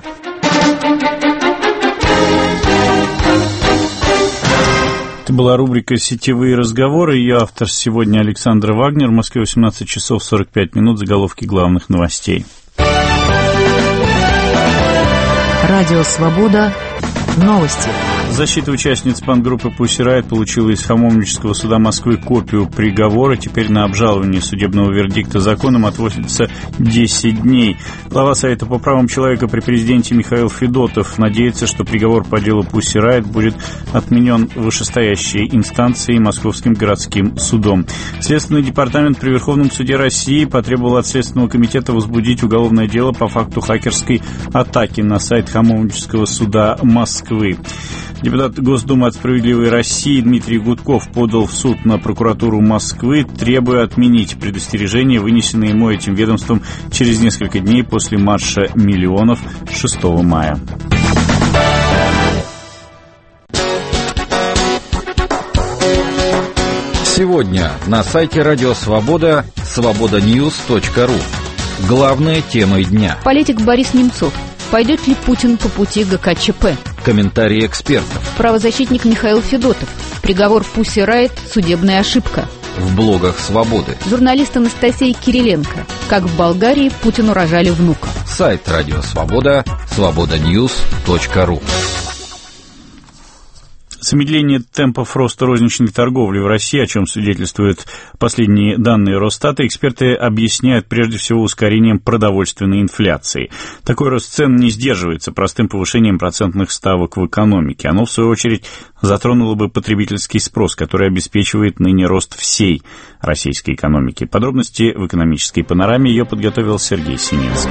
Это была рубрика «Сетевые разговоры». Ее автор сегодня Александр Вагнер. В Москве 18 часов 45 минут. Заголовки главных новостей. Радио «Свобода». Новости. Защита участниц панк-группы Pussy Riot получила из Хамовнического суда Москвы копию приговора. Теперь на обжалование судебного вердикта законом отводится 10 дней. Глава Совета по правам человека при президенте Михаил Федотов надеется, что приговор по делу Pussy Riot будет отменен вышестоящей инстанцией Московским городским судом. Следственный департамент при Верховном суде России потребовал от Следственного комитета возбудить уголовное дело по факту хакерской атаки на сайт Хамовнического суда Москвы. Депутат Госдумы от «Справедливой России» Дмитрий Гудков подал в суд на прокуратуру Москвы, требуя отменить предостережения, вынесенные ему этим ведомством через несколько дней после марша миллионов 6 мая. Сегодня на сайте Радио Свобода свободаньюз.ру. Главные темы дня. Политик Борис Немцов. Пойдет ли Путин по пути ГКЧП? Комментарии экспертов. Правозащитник Михаил Федотов. Приговор Pussy Riot – судебная ошибка. В блогах «Свободы». Журналист Анастасия Кириленко. Как в Болгарии Путину рожали внука. Сайт Радио Свобода свободаньюз.ру. Замедление темпов роста розничной торговли в России, о чем свидетельствуют последние данные Росстата, эксперты объясняют прежде всего ускорением продовольственной инфляции. Такой рост цен не сдерживается простым повышением процентных ставок в экономике. Оно, в свою очередь, затронуло бы потребительский спрос, который обеспечивает ныне рост всей российской экономики. Подробности в экономической панораме. Ее подготовил Сергей Сининский.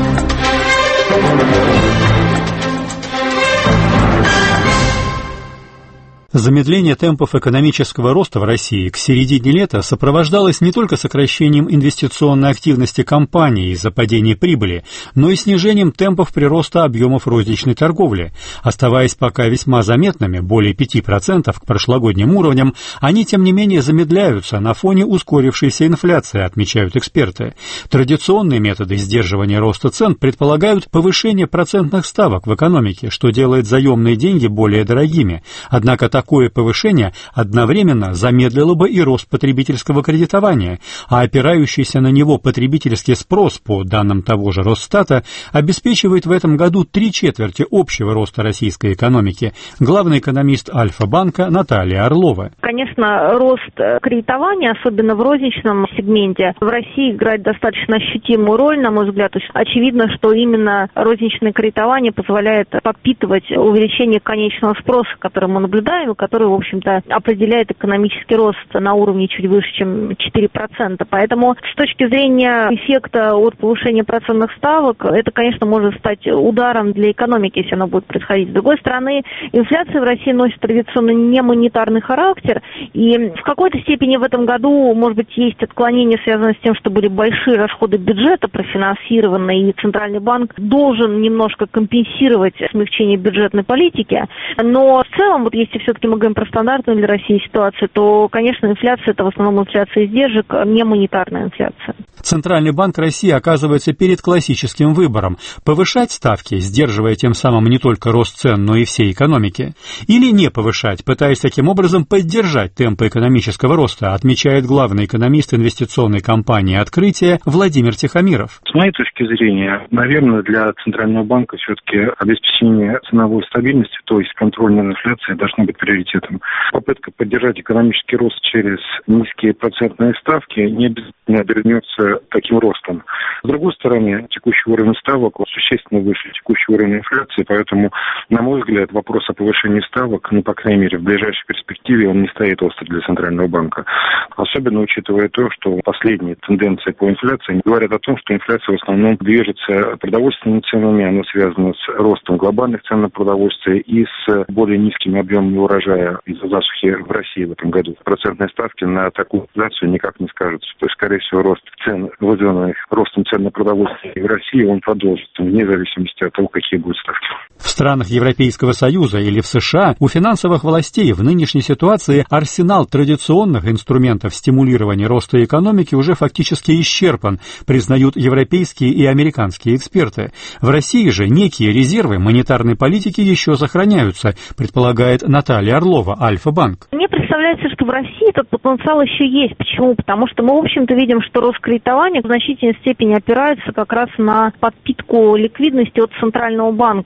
Замедление темпов экономического роста в России к середине лета сопровождалось не только сокращением инвестиционной активности компаний из-за падения прибыли, но и снижением темпов прироста объемов розничной торговли. Оставаясь пока весьма заметными, более 5% к прошлогодним уровням, они, тем не менее, замедляются на фоне ускорившейся инфляции, отмечают эксперты. Традиционные методы сдерживания роста цен предполагают повышение процентных ставок в экономике, что делает заемные деньги более дорогими. Однако такое повышение одновременно замедлило бы и рост потребительского кредитования, а опирающийся на него потребительский спрос, по данным того же Росстата, обеспечивает в этом году 3/4 общего роста российской экономики. Главный экономист Альфа-банка Наталья Орлова. Конечно, рост кредитования, особенно в розничном сегменте, в России играет достаточно ощутимую роль, на мой взгляд. То есть очевидно, что именно розничное кредитование позволяет подпитывать увеличение конечного спроса, который мы наблюдаем, который, в общем-то, определяет экономический рост на уровне чуть выше, чем 4%. Поэтому с точки зрения эффекта от повышения процентных ставок, это, конечно, может стать ударом для экономики, если оно будет происходить. С другой стороны, инфляция в России носит традиционно не монетарный характер, и в какой-то степени в этом году, может быть, есть отклонения, связанные с тем, что были большие расходы бюджета профинансированные, и Центральный банк должен немножко компенсировать смягчение бюджетной политики. Но в целом, вот если все-таки мы говорим про стандартную для России ситуацию, то, конечно, инфляция – это в основном инфляция издержек, не монетарная инфляция. Центральный банк России оказывается перед классическим выбором – повышать ставки, сдерживая тем самым не только рост цен, но и всей экономики, или не повышать, пытаясь таким образом поддержать темпы экономического роста, отмечает главный экономист инвестиционной компании «Открытие» Владимир Тихомиров. С моей точки зрения, наверное, для Центрального банка все-таки обеспечение ценовой стабильности, то есть контроль над инфляцией, должно быть приоритетом. Попытка поддержать экономический рост через низкие процентные ставки не обязательно обернется таким ростом. С другой стороны, текущий уровень ставок существенно выше текущего уровня инфляции, поэтому, на мой взгляд, вопрос о повышении ставок, по крайней мере, в ближайшей перспективе, он не стоит остро для Центрального банка. Особенно учитывая то, что последние тенденции по инфляции говорят о том, что инфляция в основном движется продовольственными ценами, она связана с ростом глобальных цен на продовольствие и с более низкими объемами урожая из-за засухи в России в этом году. Процентные ставки на такую инфляцию никак не скажутся. То есть, скорее всего, рост цен, вызванный ростом цен на продовольствие в России, он продолжится, вне зависимости от того, какие будут ставки. В странах Европейского Союза или в США у финансовых властей в нынешней ситуации арсенал традиционных инструментов стимулирования роста экономики уже фактически исчерпан, признают европейские и американские эксперты. В России же некие резервы монетарной политики еще сохраняются, предполагает Наталья Орлова, Альфа-банк. Мне представляется, что в России этот потенциал еще есть. Почему? Потому что мы, в общем-то, видим, что рост кредитования в значительной степени опирается как раз на подпитку ликвидности от Центрального банка. Он сначала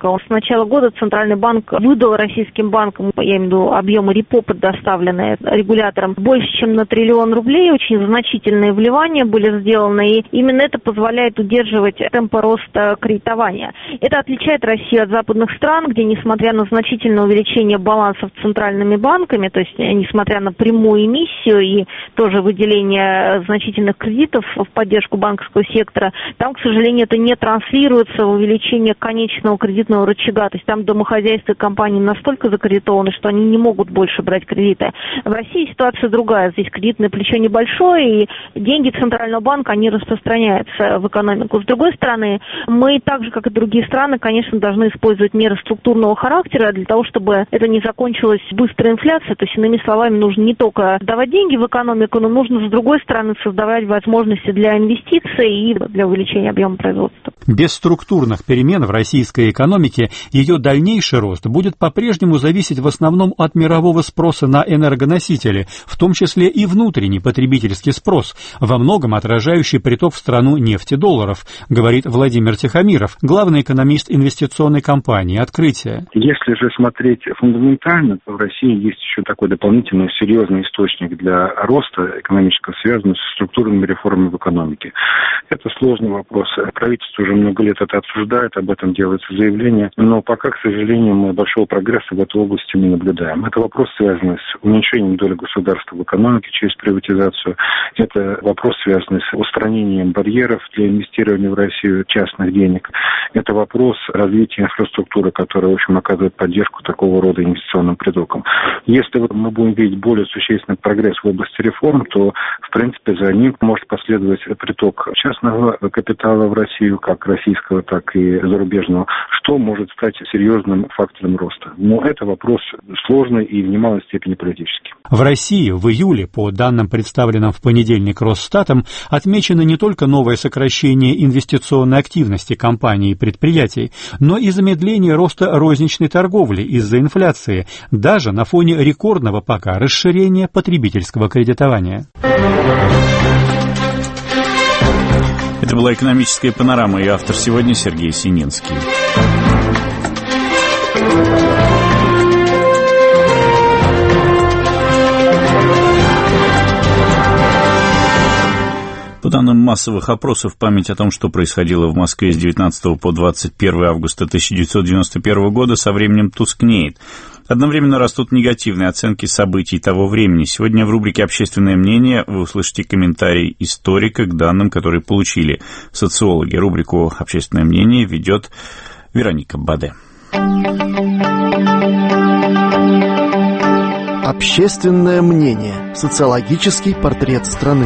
начала года Центральный банк выдал российским банкам, я имею в виду объемы репо, предоставленные регулятором, больше, чем на 1 триллион рублей. Очень значительные вливания были сделаны, и именно это позволяет удерживать темпы роста кредитования. Это отличает Россию от западных стран, где, несмотря на значительное увеличение балансов центральными банками, то есть несмотря на прямую эмиссию и тоже выделение значительных кредитов в поддержку банковского сектора, там, к сожалению, это не транслируется в увеличение конечного кредитного рычага. То есть там домохозяйства и компании настолько закредитованы, что они не могут больше брать кредиты. В России ситуация другая. Здесь кредитное плечо небольшое, и деньги Центрального банка, они распространяются в экономику. С другой стороны, мы, так же, как и другие страны, конечно, должны использовать меры структурного характера для того, чтобы это не закончилась быстрая инфляция. То есть, иными словами, нужно не только давать деньги в экономику, но нужно, с другой стороны, создавать возможности для инвестиций и для увеличения объема производства. Без структурных перемен в российской экономике ее дальнейший рост будет по-прежнему зависеть в основном от мирового спроса на энергоносители, в том числе и внутренний потребительский спрос, во многом отражающий приток в страну нефти-долларов, говорит Владимир Тихомиров, главный экономист инвестиционной компании «Открытие». Если же смотреть фундаментально, то в России есть еще такой дополнительный серьезный источник для роста экономического, связанный со структурными реформами в экономике. Это сложный вопрос. Правительство уже много лет это обсуждает, об этом делаются заявления, но пока, к сожалению, мы большого прогресса в этой области не наблюдаем. Это вопрос, связанный с уменьшением доли государства в экономике через приватизацию. Это вопрос, связанный с устранением барьеров для инвестирования в Россию частных денег. Это вопрос развития инфраструктуры, которая, в общем, оказывает поддержку такого рода инвестиционным притокам. Если мы будем видеть более существенный прогресс в области реформ, то, в принципе, за ним может последовать приток частного капитала в Россию, как российского, так и зарубежного, что может стать серьезным фактором роста. Но это вопрос сложный и в немалой степени политический. В России в июле, по данным, представленным в понедельник Росстатом, отмечено не только новое сокращение инвестиционной активности компаний и предприятий, но и замедление роста розничной торговли из-за инфляции, даже на фоне рекордного пока расширения потребительского кредитования. Это была «Экономическая панорама», и автор сегодня Сергей Сининский. По данным массовых опросов, память о том, что происходило в Москве с 19 по 21 августа 1991 года, со временем тускнеет. Одновременно растут негативные оценки событий того времени. Сегодня в рубрике «Общественное мнение» вы услышите комментарий историка к данным, которые получили социологи. Рубрику «Общественное мнение» ведет Вероника Баде. Общественное мнение. Социологический портрет страны.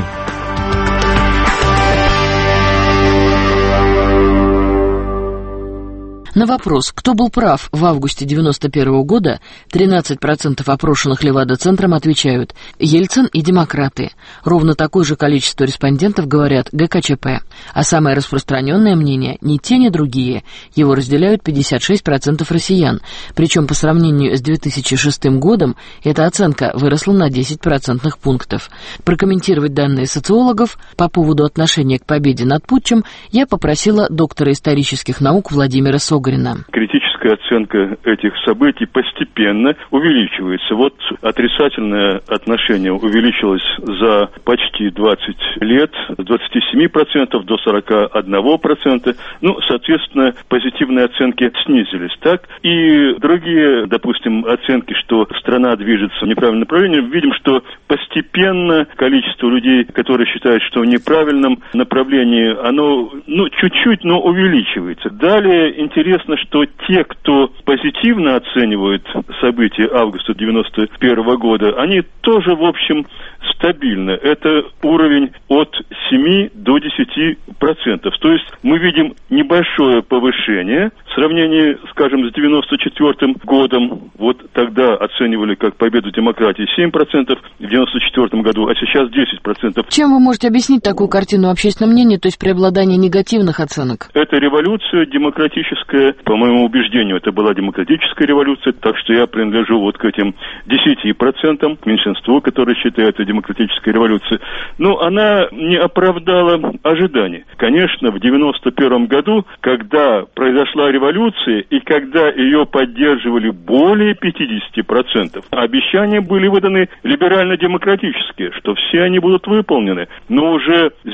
На вопрос, кто был прав в августе 1991 года, 13% опрошенных Левада-центром отвечают «Ельцин и демократы». Ровно такое же количество респондентов говорят ГКЧП. А самое распространенное мнение – ни те, ни другие. Его разделяют 56% россиян. Причем по сравнению с 2006 годом эта оценка выросла на 10 процентных пунктов. Прокомментировать данные социологов по поводу отношения к победе над путчем я попросила доктора исторических наук Владимира Согорина. Критическая оценка этих событий постепенно увеличивается. Вот отрицательное отношение увеличилось за почти 20 лет с 27% до 41%. Ну, соответственно, позитивные оценки снизились. Так и другие, допустим, оценки, что страна движется в неправильном направлении, видим, что постепенно количество людей, которые считают, что в неправильном направлении, оно, чуть-чуть, но увеличивается. Далее интересно, что те, кто позитивно оценивают события августа 1991 года, они тоже, в общем, стабильны. Это уровень от 7 до 10%. То есть мы видим небольшое повышение в сравнении, скажем, с 1994 годом. Вот тогда оценивали как победу демократии 7% в 1994 году, а сейчас 10%. Чем вы можете объяснить такую картину общественного мнения, то есть преобладание негативных оценок? Это революция демократическая. По моему убеждению, это была демократическая революция, так что я принадлежу вот к этим 10%, к меньшинству, которое считает это демократической революцией. Но она не оправдала ожиданий. Конечно, в 1991 1991 году, когда произошла революция и когда ее поддерживали более 50%, обещания были выданы либерально-демократические, что все они будут выполнены. Но уже с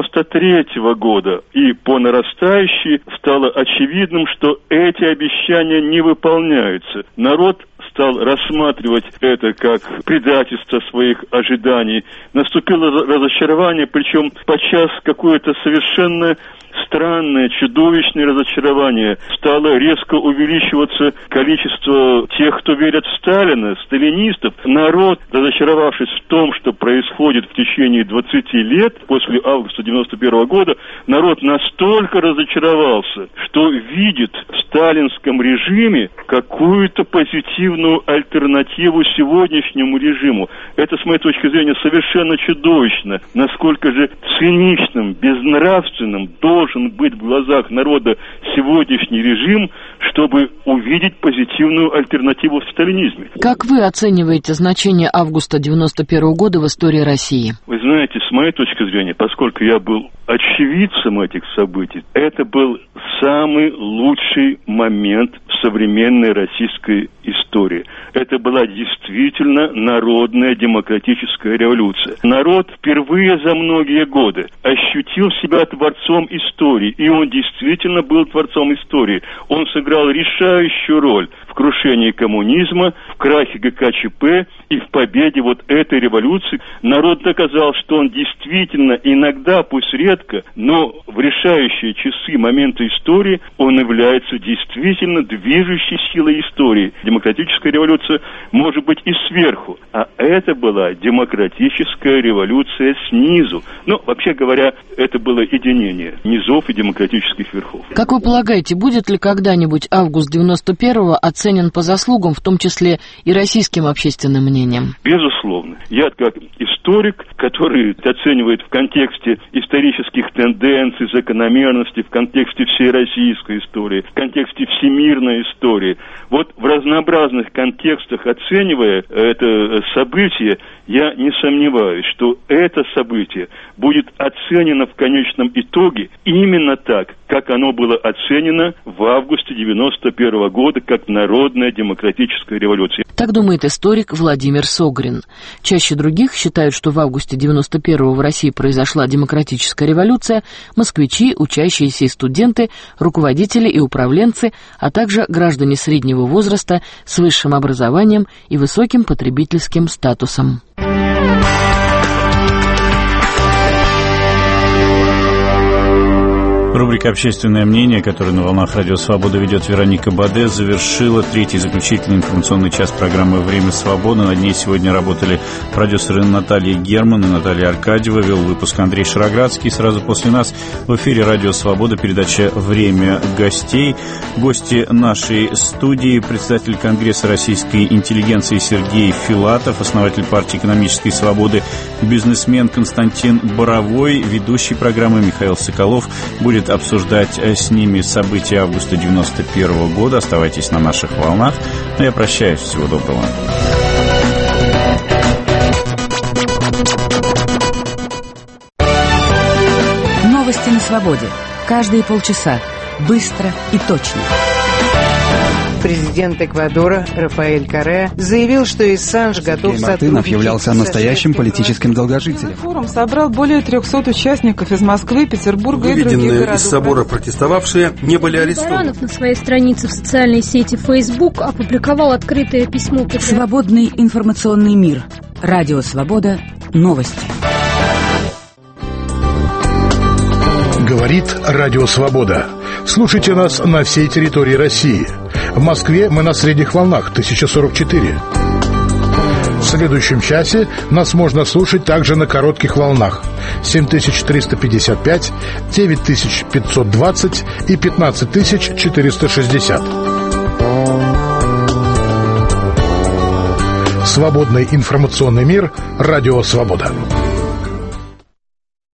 1993 года и по нарастающей стало очевидным, что эти обещания не выполняются. Народ стал рассматривать это как предательство своих ожиданий. Наступило разочарование, причем подчас какое-то совершенно странное, чудовищное разочарование. Стало резко увеличиваться количество тех, кто верит в Сталина, сталинистов. Народ, разочаровавшись в том, что происходит в течение 20 лет, после августа 1991 года, народ настолько разочаровался, что видит в сталинском режиме какую-то позитивную альтернативу сегодняшнему режиму. Это, с моей точки зрения, совершенно чудовищно. Насколько же циничным, безнравственным должен быть в глазах народа сегодняшний режим, чтобы увидеть позитивную альтернативу в сталинизме. Как вы оцениваете значение августа 1991 года в истории России? Вы знаете, с моей точки зрения, поскольку я был очевидцем этих событий, это был самый лучший момент в современной российской истории. Это была действительно народная демократическая революция. Народ впервые за многие годы ощутил себя творцом истории, и он действительно был творцом истории. Он сыграл решающую роль в крушении коммунизма, в крахе ГКЧП и в победе вот этой революции. Народ доказал, что он действительно иногда, пусть редко, но в решающие часы, моменты истории, он является действительно движущей силой истории. Демократическая революция может быть и сверху, а это была демократическая революция снизу. Ну, вообще говоря, это было единение низов и демократических верхов. Как вы полагаете, будет ли когда-нибудь август 91-го оценен по заслугам, в том числе и российским общественным мнением? Безусловно. Я как историк, который оценивает в контексте исторических тенденций, закономерностей, в контексте всей российской истории, в контексте всемирной истории. Вот в разнообразных контекстах, оценивая это событие, я не сомневаюсь, что это событие будет оценено в конечном итоге именно так, как оно было оценено в августе 1991 года, как народная демократическая революция. Так думает историк Владимир Согрин. Чаще других считают, что в августе 1991 в России произошла демократическая революция москвичи, учащиеся и студенты, руководители и управленцы, а также граждане среднего возраста с высшим образованием и высоким потребительским статусом. Рубрика «Общественное мнение», которую на волнах Радио Свобода ведет Вероника Баде, завершила третий заключительный информационный час программы «Время свободы». Над ней сегодня работали продюсеры Наталья Герман и Наталья Аркадьева. Вел выпуск Андрей Шароградский. Сразу после нас в эфире Радио Свобода передача «Время гостей». Гости нашей студии: председатель Конгресса российской интеллигенции Сергей Филатов, основатель партии экономической свободы, бизнесмен Константин Боровой, ведущий программы Михаил Соколов будет обсуждать с ними события августа 1991 года. Оставайтесь на наших волнах. Но я прощаюсь. Всего доброго. Новости на свободе. Каждые полчаса. Быстро и точно. Президент Эквадора Рафаэль Корреа заявил, что Ассанж готов сотрудничать. Мартынов являлся настоящим политическим долгожителем. Форум собрал более 300 участников из Москвы, Петербурга и других городов. Из собора протестовавшие не были арестованы. Баранов на своей странице в социальной сети Facebook опубликовал открытое письмо. Свободный информационный мир. Радио Свобода. Новости. Говорит Радио Свобода. Слушайте нас на всей территории России. В Москве мы на средних волнах 1044. В следующем часе нас можно слушать также на коротких волнах 7355, 9520 и 15460. Свободный информационный мир. Радио Свобода.